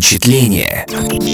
Впечатление.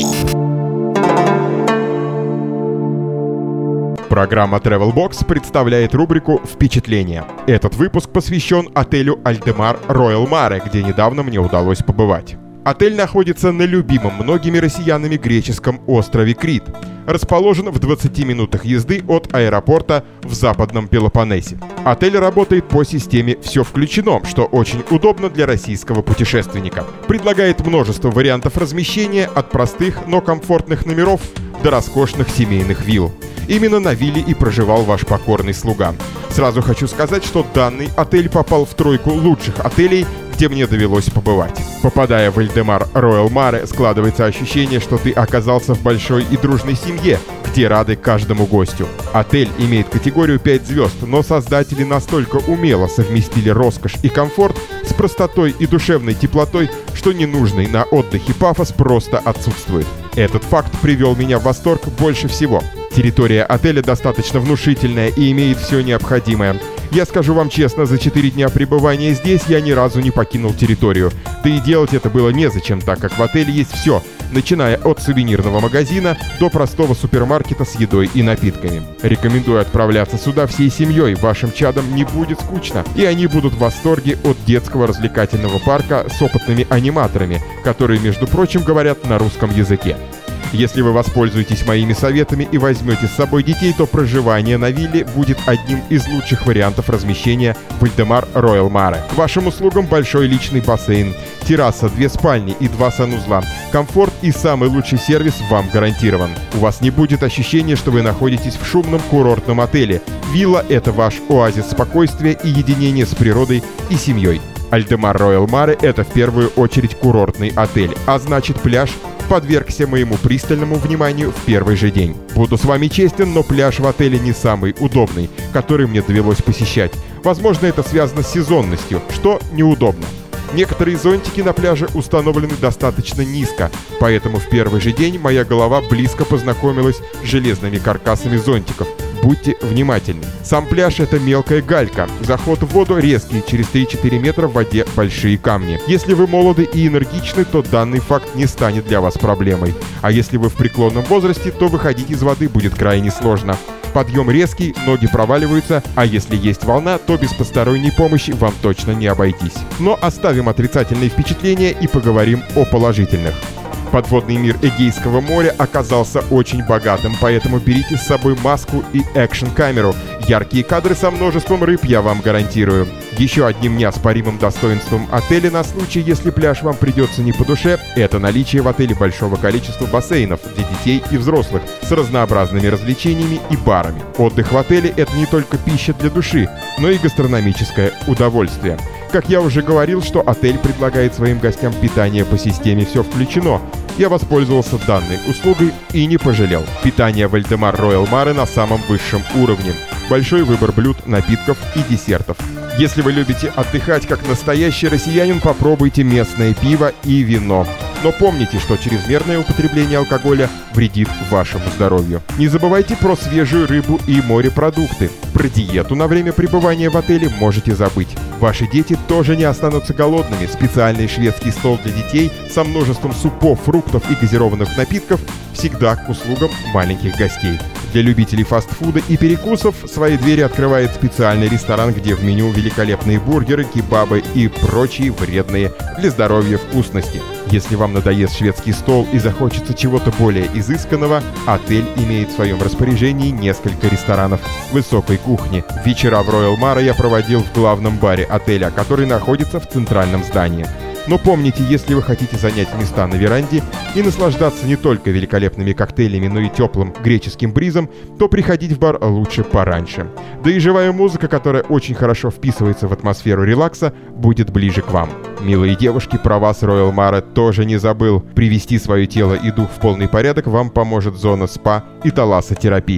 Программа Travel Box представляет рубрику «Впечатление». Этот выпуск посвящен отелю Альдемар Роял Маре, где недавно мне удалось побывать. Отель находится на любимом многими россиянами греческом острове Крит. Расположен в 20 минутах езды от аэропорта в Западном Пелопоннесе. Отель работает по системе «Все включено», что очень удобно для российского путешественника. Предлагает множество вариантов размещения от простых, но комфортных номеров до роскошных семейных вилл. Именно на вилле и проживал ваш покорный слуга. Сразу хочу сказать, что данный отель попал в тройку лучших отелей, где мне довелось побывать. Попадая в Альдемар Роял Маре, складывается ощущение, что ты оказался в большой и дружной семье, где рады каждому гостю. Отель имеет категорию 5 звезд, но создатели настолько умело совместили роскошь и комфорт с простотой и душевной теплотой, что ненужный на отдыхе пафос просто отсутствует. Этот факт привел меня в восторг больше всего. Территория отеля достаточно внушительная и имеет все необходимое. Я скажу вам честно, за 4 дня пребывания здесь я ни разу не покинул территорию. Да и делать это было незачем, так как в отеле есть все, начиная от сувенирного магазина до простого супермаркета с едой и напитками. Рекомендую отправляться сюда всей семьей, вашим чадам не будет скучно, и они будут в восторге от детского развлекательного парка с опытными аниматорами, которые, между прочим, говорят на русском языке. Если вы воспользуетесь моими советами и возьмете с собой детей, то проживание на вилле будет одним из лучших вариантов размещения в Альдемар Роял Маре. К вашим услугам большой личный бассейн, терраса, 2 спальни и 2 санузла. Комфорт и самый лучший сервис вам гарантирован. У вас не будет ощущения, что вы находитесь в шумном курортном отеле. Вилла – это ваш оазис спокойствия и единения с природой и семьей. Альдемар Роял Маре – это в первую очередь курортный отель, а значит пляж подвергся моему пристальному вниманию в первый же день. Буду с вами честен, но пляж в отеле не самый удобный, который мне довелось посещать. Возможно, это связано с сезонностью, что неудобно. Некоторые зонтики на пляже установлены достаточно низко, поэтому в первый же день моя голова близко познакомилась с железными каркасами зонтиков. Будьте внимательны. Сам пляж — это мелкая галька. Заход в воду резкий, через 3-4 метра в воде большие камни. Если вы молоды и энергичны, то данный факт не станет для вас проблемой. А если вы в преклонном возрасте, то выходить из воды будет крайне сложно. Подъем резкий, ноги проваливаются, а если есть волна, то без посторонней помощи вам точно не обойтись. Но оставим отрицательные впечатления и поговорим о положительных. Подводный мир Эгейского моря оказался очень богатым, поэтому берите с собой маску и экшн-камеру. Яркие кадры со множеством рыб я вам гарантирую. Еще одним неоспоримым достоинством отеля на случай, если пляж вам придется не по душе, это наличие в отеле большого количества бассейнов для детей и взрослых с разнообразными развлечениями и барами. Отдых в отеле – это не только пища для души, но и гастрономическое удовольствие. Как я уже говорил, что отель предлагает своим гостям питание по системе «Все включено». Я воспользовался данной услугой и не пожалел. Питание в Альдемар Роял Маре на самом высшем уровне. Большой выбор блюд, напитков и десертов. Если вы любите отдыхать как настоящий россиянин, попробуйте местное пиво и вино. Но помните, что чрезмерное употребление алкоголя вредит вашему здоровью. Не забывайте про свежую рыбу и морепродукты. Про диету на время пребывания в отеле можете забыть. Ваши дети тоже не останутся голодными. Специальный шведский стол для детей со множеством супов, фруктов и газированных напитков всегда к услугам маленьких гостей. Для любителей фастфуда и перекусов свои двери открывает специальный ресторан, где в меню великолепные бургеры, кебабы и прочие вредные для здоровья вкусности. Если вам надоест шведский стол и захочется чего-то более изысканного, отель имеет в своем распоряжении несколько ресторанов высокой кухни. Вечера в Роял Маре я проводил в главном баре отеля, который находится в центральном здании. Но помните, если вы хотите занять места на веранде и наслаждаться не только великолепными коктейлями, но и теплым греческим бризом, то приходить в бар лучше пораньше. Да и живая музыка, которая очень хорошо вписывается в атмосферу релакса, будет ближе к вам. Милые девушки, про вас Роял Маре тоже не забыл. Привести свое тело и дух в полный порядок вам поможет зона спа и талассотерапии.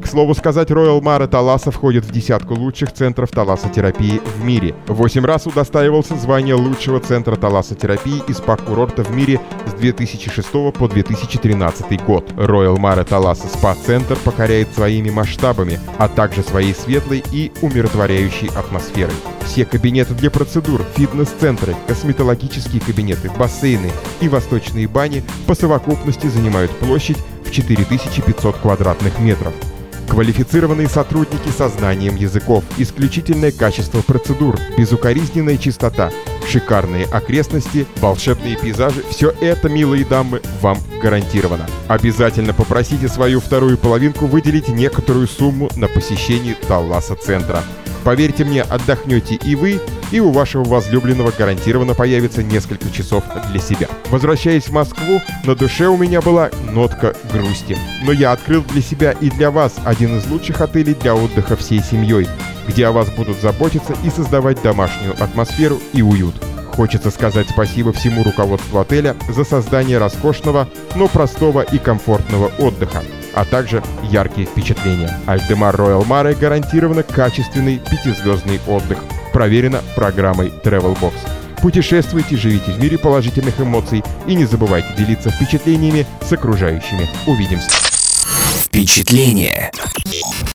К слову сказать, Royal Mare Thalassa входит в десятку лучших центров талассотерапии в мире. 8 раз удостаивался звания лучшего центра талассотерапии и спа-курорта в мире с 2006 по 2013 год. Royal Mare Thalassa спа-центр покоряет своими масштабами, а также своей светлой и умиротворяющей атмосферой. Все кабинеты для процедур, фитнес-центры, косметологические кабинеты, бассейны и восточные бани по совокупности занимают площадь в 4500 квадратных метров. Квалифицированные сотрудники со знанием языков, исключительное качество процедур, безукоризненная чистота, шикарные окрестности, волшебные пейзажи – все это, милые дамы, вам гарантировано. Обязательно попросите свою вторую половинку выделить некоторую сумму на посещение Thalassa-центра. Поверьте мне, отдохнете и вы, и у вашего возлюбленного гарантированно появится несколько часов для себя. Возвращаясь в Москву, на душе у меня была нотка грусти. Но я открыл для себя и для вас один из лучших отелей для отдыха всей семьей, где о вас будут заботиться и создавать домашнюю атмосферу и уют. Хочется сказать спасибо всему руководству отеля за создание роскошного, но простого и комфортного отдыха, а также яркие впечатления. Альдемар Royal Mare гарантированно качественный 5-звездный отдых. Проверено программой Travelbox. Путешествуйте, живите в мире положительных эмоций и не забывайте делиться впечатлениями с окружающими. Увидимся. Впечатление.